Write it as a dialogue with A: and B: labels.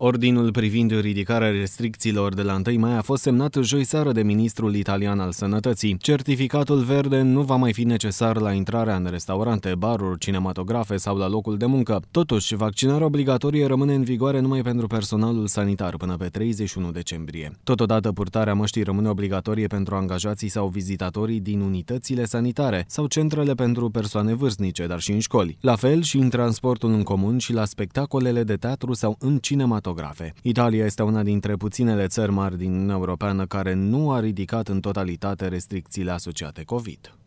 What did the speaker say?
A: Ordinul privind ridicarea restricțiilor de la 1 mai a fost semnat joi seară de ministrul italian al sănătății. Certificatul verde nu va mai fi necesar la intrarea în restaurante, baruri, cinematografe sau la locul de muncă. Totuși, vaccinarea obligatorie rămâne în vigoare numai pentru personalul sanitar până pe 31 decembrie. Totodată, purtarea măștii rămâne obligatorie pentru angajații sau vizitatorii din unitățile sanitare sau centrele pentru persoane vârstnice, dar și în școli. La fel și în transportul în comun și la spectacolele de teatru sau în cinematografe. Italia este una dintre puținele țări mari din Uniunea Europeană care nu a ridicat în totalitate restricțiile asociate COVID.